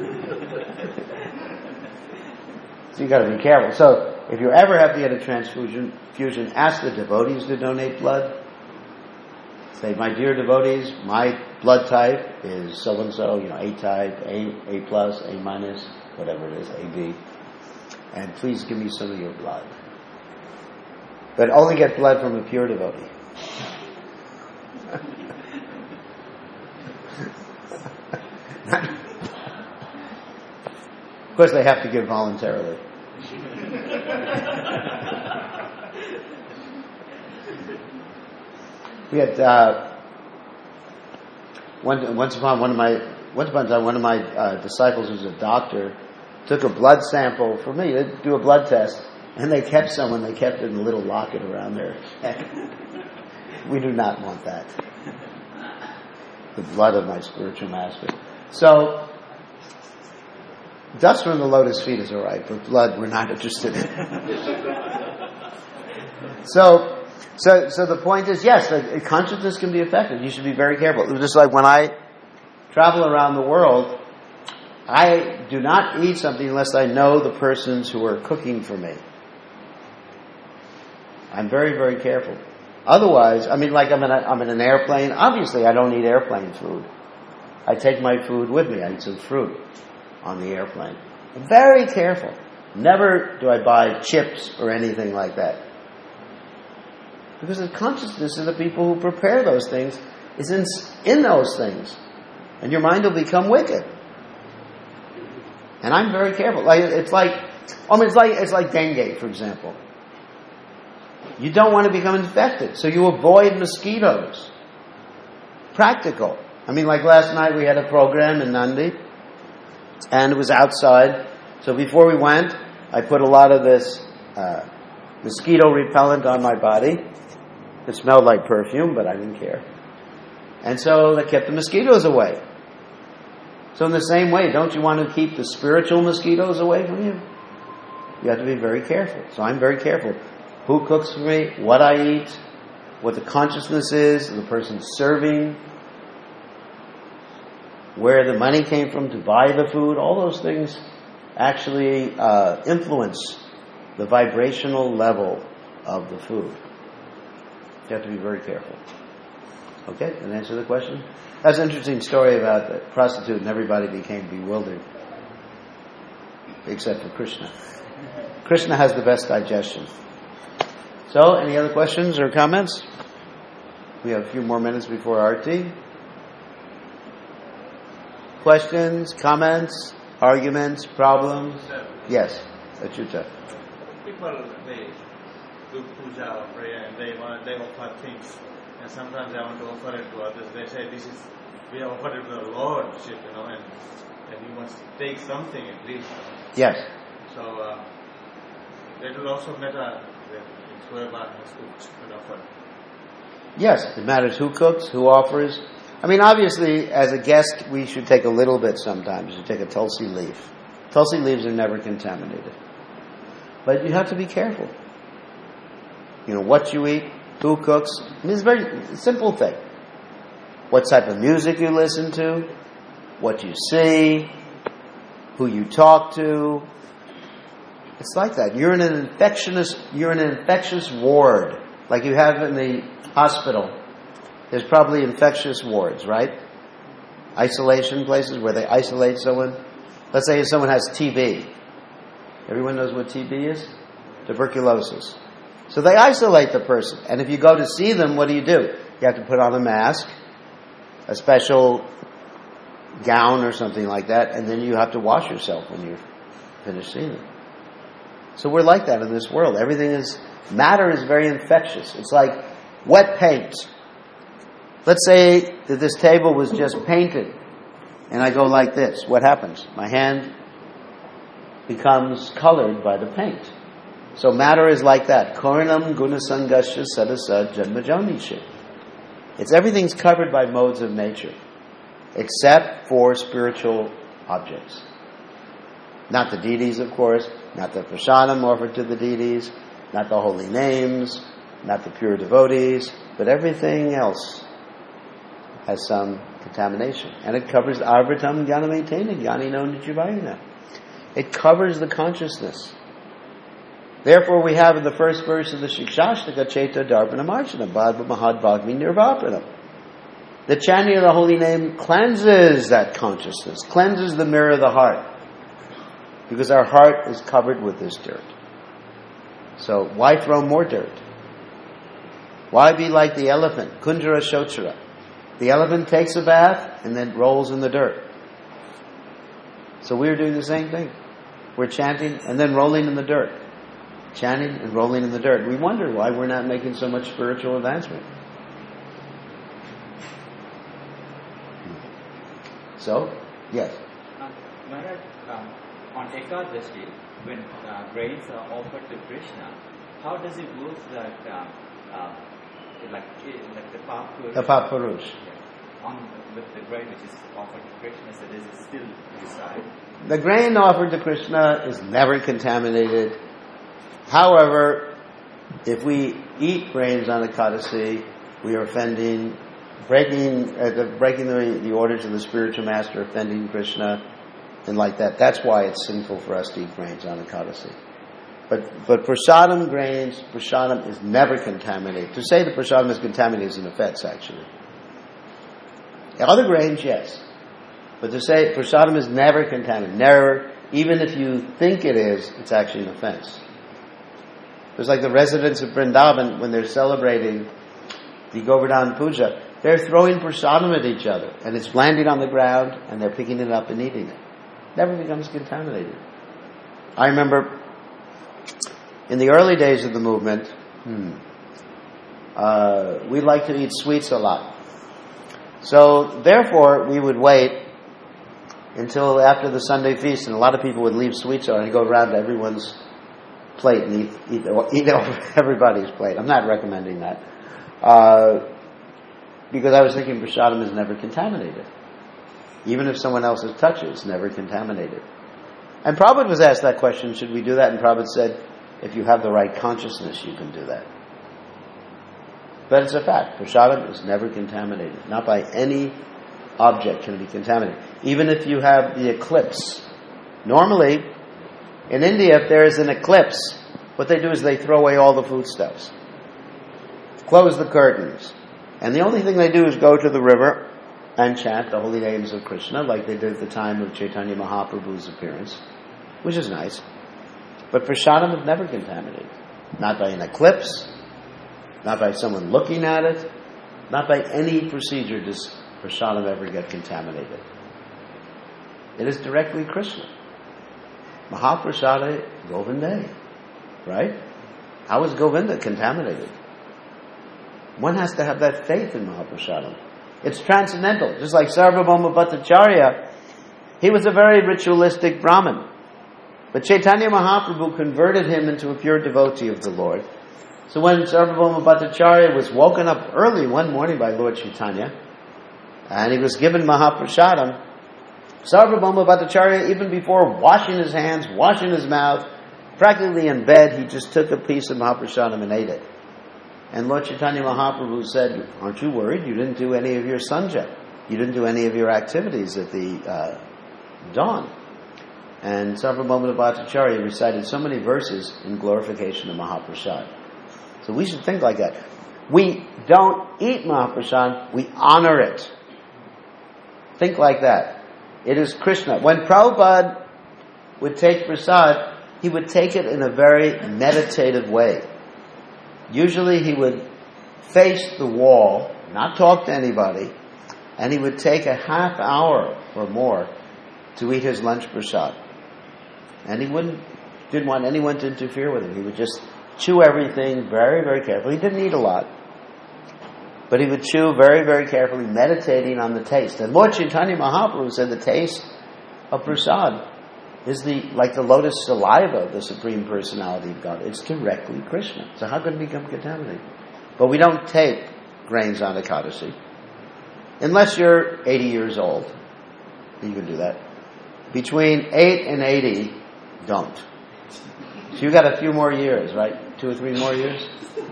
So you got to be careful. So if you ever have to get a transfusion, fusion, ask the devotees to donate blood. Say, my dear devotees, my blood type is so and so, you know, A type, A, A plus, A minus, whatever it is, A B, and please give me some of your blood. But only get blood from a pure devotee. Of course, they have to give voluntarily. We had uh, one, once upon one of my once upon a time one of my uh, disciples who's a doctor took a blood sample for me to do a blood test, and they kept someone. They kept it in a little locket around their neck. We do not want that. The blood of my spiritual master. So, dust from the lotus feet is all right, but blood we're not interested in. so, so, so the point is, yes, the consciousness can be affected. You should be very careful. Just like when I travel around the world, I do not eat something unless I know the persons who are cooking for me. I'm very, very careful. Otherwise, I mean, like I'm in, a, I'm in an airplane. Obviously, I don't eat airplane food. I take my food with me. I eat some fruit on the airplane. I'm very careful. Never do I buy chips or anything like that. Because the consciousness of the people who prepare those things is in, in those things. And your mind will become wicked. And I'm very careful. Like it's like, I mean, it's like it's like dengue, for example. You don't want to become infected, so you avoid mosquitoes. Practical. I mean, like last night we had a program in Nandi, and it was outside. So before we went, I put a lot of this uh, mosquito repellent on my body. It smelled like perfume, but I didn't care. And so that kept the mosquitoes away. So in the same way, don't you want to keep the spiritual mosquitoes away from you? You have to be very careful. So I'm very careful. Who cooks for me, what I eat, what the consciousness is, the person serving, where the money came from to buy the food, all those things actually uh, influence the vibrational level of the food. You have to be very careful. Okay, and answer the question? That's an interesting story about the prostitute and everybody became bewildered. Except for Krishna. Krishna has the best digestion. So, any other questions or comments? We have a few more minutes before Aarti. Questions, comments, arguments, problems? Yes, Achyuta. People, they do puja or prayer and they want, they offer things. And sometimes they want to offer it to others. They say, this is, we offer it to the Lordship, you know, and, and you must take something at least. Yes. So, uh, that will also matter if whoever has cooked and offered. Yes, it matters who cooks, who offers. I mean, obviously, as a guest, we should take a little bit sometimes. You take a tulsi leaf. Tulsi leaves are never contaminated. But you have to be careful. You know, what you eat, who cooks. I mean, it's a very simple thing. What type of music you listen to, what you see, who you talk to. It's like that. You're in an infectious, you're in an infectious ward, like you have in the hospital. There's probably infectious wards, right? Isolation places where they isolate someone. Let's say someone has T B. Everyone knows what T B is? Tuberculosis. So they isolate the person. And if you go to see them, what do you do? You have to put on a mask, a special gown or something like that, and then you have to wash yourself when you're finished seeing them. So we're like that in this world. Everything is, matter is very infectious. It's like wet paint. Let's say that this table was just painted, and I go like this. What happens? My hand becomes colored by the paint. So matter is like that. Karanam gunasangasya sadasa janmajonisha. It's everything's covered by modes of nature, except for spiritual objects. Not the deities, of course, not the prasadam offered to the deities, not the holy names, not the pure devotees, but everything else has some contamination. And it covers arvatam gyanametena gyanino nijivayana. It covers the consciousness. Therefore we have in the first verse of the Shikshashtaka Chaita Darpana Marchana Bhadva Mahad Bhagmi Nirvapanam. The chanting of the holy name cleanses that consciousness, cleanses the mirror of the heart. Because our heart is covered with this dirt. So why throw more dirt? Why be like the elephant, Kunjara Shochara? The elephant takes a bath and then rolls in the dirt. So we're doing the same thing. We're chanting and then rolling in the dirt. Chanting and rolling in the dirt. We wonder why we're not making so much spiritual advancement. So, yes. Um, Maharaj, um, on Ekadashi, when uh, grains are offered to Krishna, how does he move that, um, uh, like, like the Papurush? The Papurush. On with the grain which is offered to Krishna, so does it still decide? The grain offered to Krishna is never contaminated. However, if we eat grains on Ekadasi, we are offending, breaking, uh, the, breaking the, the orders of the spiritual master, offending Krishna, and like that. That's why it's sinful for us to eat grains on Ekadasi. But but prasadam grains, prasadam is never contaminated. To say that prasadam is contaminated is an offense, actually. Other grains, yes. But to say prasadam is never contaminated, never, even if you think it is, it's actually an offense. It's like the residents of Vrindavan, when they're celebrating the Govardhan Puja, they're throwing prasadam at each other, and it's landing on the ground, and they're picking it up and eating it. Never becomes contaminated. I remember in the early days of the movement, hmm, uh, we liked to eat sweets a lot. So, therefore, we would wait until after the Sunday feast, and a lot of people would leave sweets on and go around to everyone's plate and eat, eat, eat off everybody's plate. I'm not recommending that. Uh, because I was thinking prasadam is never contaminated. Even if someone else's touch is never contaminated. And Prabhupada was asked that question, should we do that? And Prabhupada said, if you have the right consciousness, you can do that. But it's a fact. Prasadam is never contaminated. Not by any object can it be contaminated. Even if you have the eclipse. Normally, in India, if there is an eclipse, what they do is they throw away all the foodstuffs. Close the curtains. And the only thing they do is go to the river and chant the holy names of Krishna, like they did at the time of Chaitanya Mahaprabhu's appearance, which is nice. But prasadam is never contaminated. Not by an eclipse, not by someone looking at it, not by any procedure does prasadam ever get contaminated. It is directly Krishna. Mahaprasada Govinde. Right? How is Govinda contaminated? One has to have that faith in Mahaprasadam. It's transcendental. Just like Sarvabhauma Bhattacharya, he was a very ritualistic Brahmin. But Chaitanya Mahaprabhu converted him into a pure devotee of the Lord. So when Sarvabhauma Bhattacharya was woken up early one morning by Lord Chaitanya, and he was given Mahaprasadam, Sarvabhauma Bhattacharya, even before washing his hands, washing his mouth, practically in bed, he just took a piece of Mahaprasadam and ate it. And Lord Chaitanya Mahaprabhu said, aren't you worried? You didn't do any of your sanja. You didn't do any of your activities at the uh, dawn. And Sarvabhauma Bhattacharya recited so many verses in glorification of Mahaprasad. So we should think like that. We don't eat Mahaprasad, we honor it. Think like that. It is Krishna. When Prabhupada would take prasad, he would take it in a very meditative way. Usually he would face the wall, not talk to anybody, and he would take a half hour or more to eat his lunch prasad. And he wouldn't, didn't want anyone to interfere with him. He would just chew everything very, very carefully. He didn't eat a lot. But he would chew very, very carefully, meditating on the taste. And Lord Chaitanya Mahaprabhu said the taste of prasad is the like the lotus saliva of the Supreme Personality of God. It's directly Krishna. So how could it become contaminated? But we don't take grains on Ekadasi. Unless you're eighty years old. You can do that. Between eight and eighty, don't. So you've got a few more years, right? Two or three more years?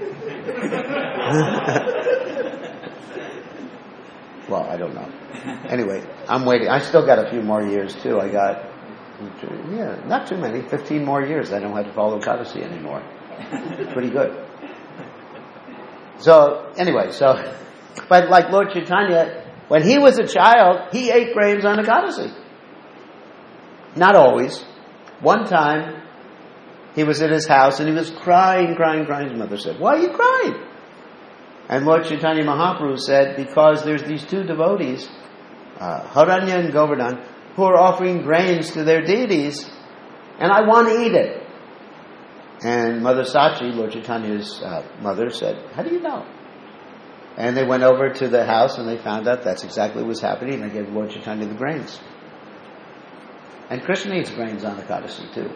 Well, I don't know. Anyway, I'm waiting. I still got a few more years too. I got, yeah, not too many. Fifteen more years. I don't have to follow Ekadasi anymore. Pretty good. So, anyway, so, but like Lord Chaitanya, when he was a child, he ate grains on Ekadasi. Not always. One time, he was at his house and he was crying, crying, crying. His mother said, why are you crying? And Lord Chaitanya Mahaprabhu said, because there's these two devotees, uh, Haranya and Govardhan, who are offering grains to their deities, and I want to eat it. And Mother Sachi, Lord Chaitanya's uh, mother, said, how do you know? And they went over to the house and they found out that's exactly what was happening, and they gave Lord Chaitanya the grains. And Krishna eats grains on Ekadashi too.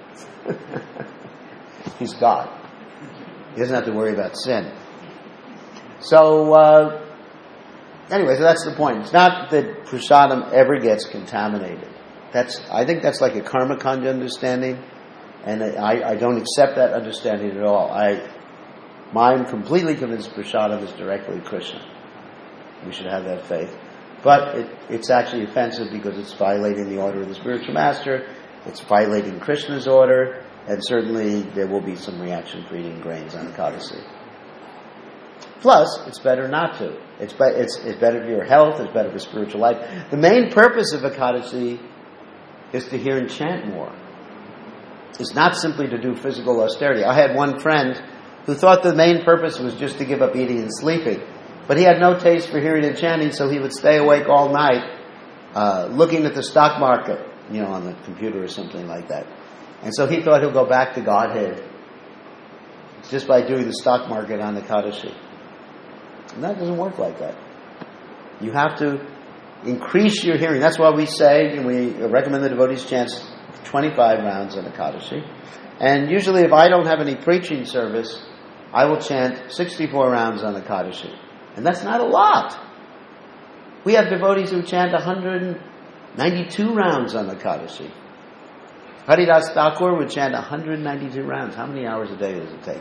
He's God. He doesn't have to worry about sin. So, uh, anyway, so that's the point. It's not that prasadam ever gets contaminated. That's, I think that's like a karma kanda understanding, and I, I don't accept that understanding at all. I, I'm completely convinced prasadam is directly Krishna. We should have that faith. But it, it's actually offensive because it's violating the order of the spiritual master, it's violating Krishna's order, and certainly there will be some reaction for eating grains on Ekadasi. Plus, it's better not to. It's, be, it's, it's better for your health, it's better for spiritual life. The main purpose of Ekadasi is to hear and chant more. It's not simply to do physical austerity. I had one friend who thought the main purpose was just to give up eating and sleeping. But he had no taste for hearing and chanting, so he would stay awake all night uh, looking at the stock market, you know, on the computer or something like that. And so he thought he'll go back to Godhead just by doing the stock market on the Ekadashi. And that doesn't work like that. You have to increase your hearing. That's why we say, and we recommend the devotees chant twenty-five rounds on Ekadashi. And usually if I don't have any preaching service, I will chant sixty-four rounds on Ekadashi. And that's not a lot. We have devotees who chant one hundred ninety-two rounds on Ekadashi. Haridas Thakur would chant one hundred ninety-two rounds. How many hours a day does it take?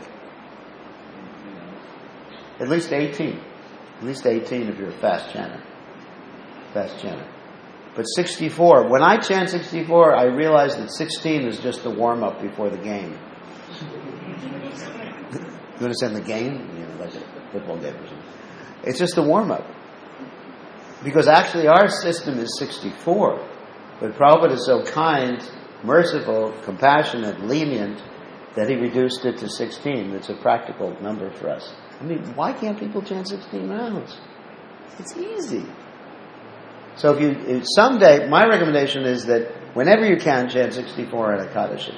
At least eighteen. At least eighteen if you're a fast chanter. Fast chanter. But sixty-four. When I chant sixty-four, I realize that sixteen is just the warm-up before the game. You understand the game? You know, like a football game or something. It's just a warm-up. Because actually our system is sixty-four. But Prabhupada is so kind, merciful, compassionate, lenient, that he reduced it to sixteen. It's a practical number for us. I mean, why can't people chant sixteen rounds? It's easy. So if you, if someday, my recommendation is that whenever you can, chant sixty-four at Ekadashi.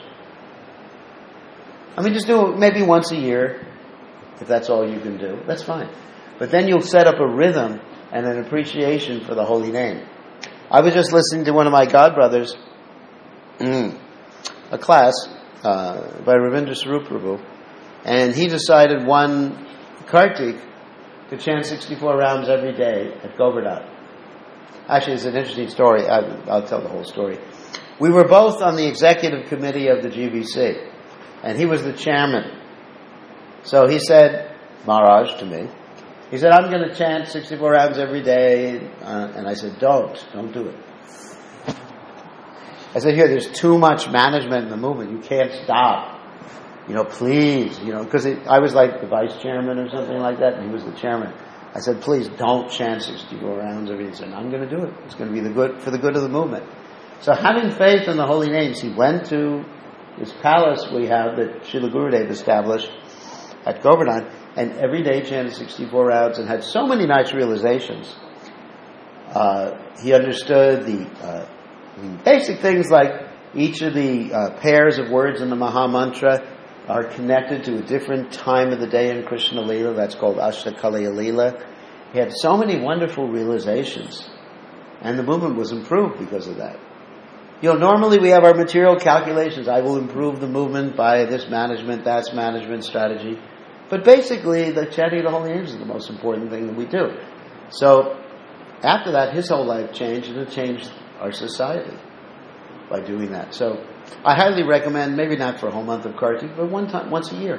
I mean, just do it maybe once a year, if that's all you can do. That's fine. But then you'll set up a rhythm and an appreciation for the holy name. I was just listening to one of my godbrothers, mm, a class uh, by Ravindra Sarup Prabhu, and he decided one Kartik to chant sixty-four rounds every day at Govardhan. Actually, it's an interesting story. I, I'll tell the whole story. We were both on the executive committee of the G B C, and he was the chairman. So he said, Maharaj, to me, he said, I'm going to chant sixty-four rounds every day. Uh, and I said, don't, don't do it. I said, here, there's too much management in the movement. You can't stop. You know, please, you know, because I was like the vice chairman or something like that, and he was the chairman. I said, please don't chant sixty-four rounds every day. He said, I'm going to do it. It's going to be the good for the good of the movement. So having faith in the holy names, he went to this palace we have that Srila Gurudev established at Govardhan, and every day chanted sixty-four rounds and had so many nice realizations. Uh, he understood the uh, basic things like each of the uh, pairs of words in the Maha Mantra are connected to a different time of the day in Krishna Leela. That's called Ashtakalaya Leela. He had so many wonderful realizations, and the movement was improved because of that. You know, normally we have our material calculations. I will improve the movement by this management, that's management strategy. But basically, the chanting of the holy names is the most important thing that we do. So, after that, his whole life changed, and it changed our society by doing that. So, I highly recommend, maybe not for a whole month of Kartik, but one time, once a year.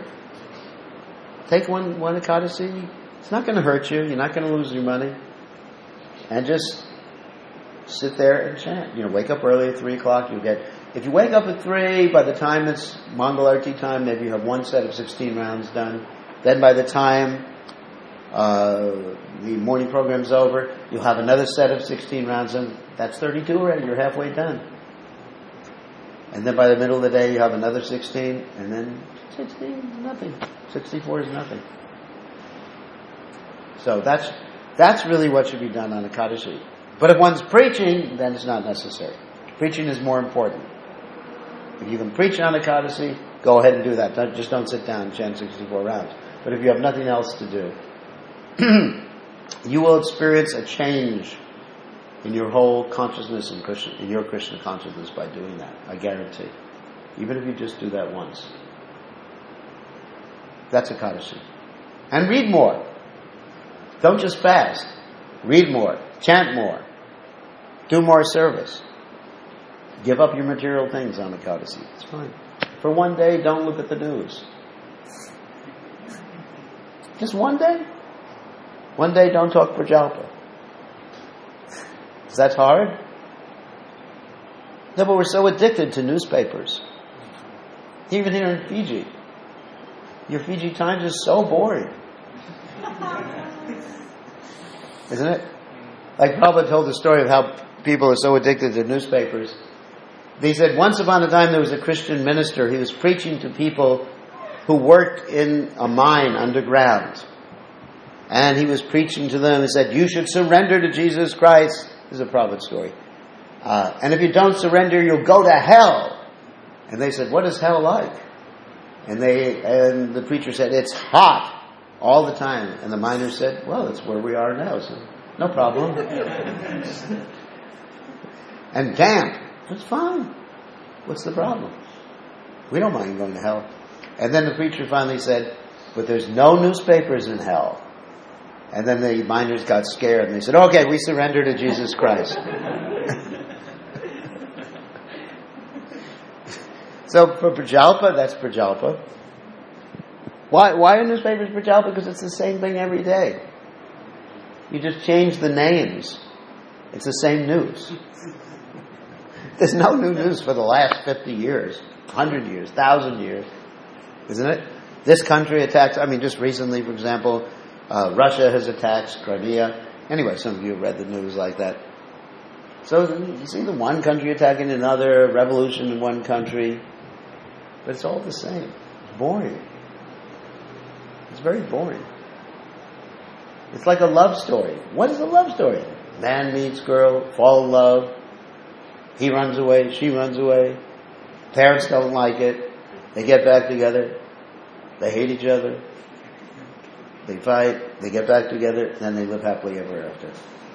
Take one, one Ekadasi. It's not going to hurt you. You're not going to lose your money. And just sit there and chant. You know, wake up early at three o'clock. You get, if you wake up at three, by the time it's Mangal Arti time, maybe you have one set of sixteen rounds done. Then by the time uh, the morning program's over, you'll have another set of sixteen rounds, and that's thirty-two already. You're halfway done. And then by the middle of the day, you have another sixteen, and then sixteen, nothing. sixty-four is nothing. So that's that's really what should be done on Ekadashi. But if one's preaching, then it's not necessary. Preaching is more important. If you can preach on Ekadashi, go ahead and do that. Don't, just don't sit down and chant sixty-four rounds. But if you have nothing else to do, you will experience a change in your whole consciousness in Krishna, in your Krishna consciousness by doing that. I guarantee. Even if you just do that once. That's Ekadashi. And read more. Don't just fast. Read more. Chant more. Do more service. Give up your material things on Ekadashi. It's fine. For one day, don't look at the news. Just one day. One day, don't talk Prajalpa. Is that hard? No, but we're so addicted to newspapers. Even here in Fiji. Your Fiji Times is so boring. Isn't it? Like Prabhupada told the story of how people are so addicted to newspapers. He said once upon a time there was a Christian minister. He was preaching to people who worked in a mine underground. And he was preaching to them. He said, you should surrender to Jesus Christ. This is a Prabhupada story. Uh, and if you don't surrender, you'll go to hell. And they said, what is hell like? And they and the preacher said, it's hot all the time. And the miner said, well, it's where we are now, so no problem. And damp. It's fine. What's the problem? We don't mind going to hell. And then the preacher finally said, but there's no newspapers in hell. And then the miners got scared and they said, okay, we surrender to Jesus Christ. So for Prajalpa, that's Prajalpa. Why, why are newspapers Prajalpa? Because it's the same thing every day. You just change the names. It's the same news. There's no new news for the last fifty years, one hundred years, one thousand years. Isn't it? This country attacks, I mean, just recently, for example, uh, Russia has attacked Crimea. Anyway, some of you have read the news like that. So you see the one country attacking another, revolution in one country. But it's all the same. It's boring. It's very boring. It's like a love story. What is a love story? Man meets girl, fall in love. He runs away, she runs away. Parents don't like it. They get back together. They hate each other. They fight. They get back together. Then they live happily ever after.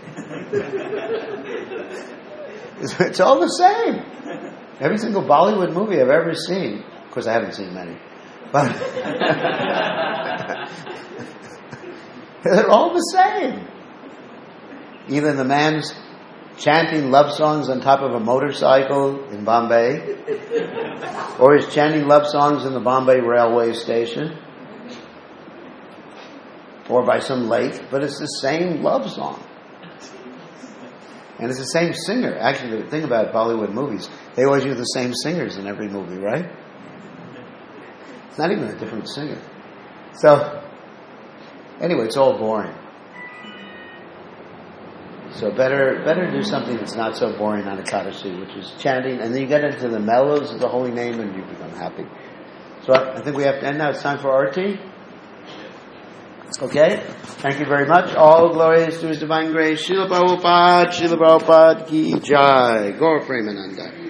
It's all the same. Every single Bollywood movie I've ever seen. Of course, I haven't seen many. But they're all the same. Either the man's chanting love songs on top of a motorcycle in Bombay, or he's chanting love songs in the Bombay railway station, or by some lake, but it's the same love song. And it's the same singer. Actually, the thing about Bollywood movies, they always use the same singers in every movie, right? It's not even a different singer. So, anyway, it's all boring. So better better do something that's not so boring on Ekadashi, which is chanting, and then you get into the mellows of the holy name and you become happy. So I, I think we have to end now. It's time for arati. Okay? Thank you very much. All glories to His divine grace. Srila Prabhupada, Srila Prabhupada ki jai. Gaur Premananda.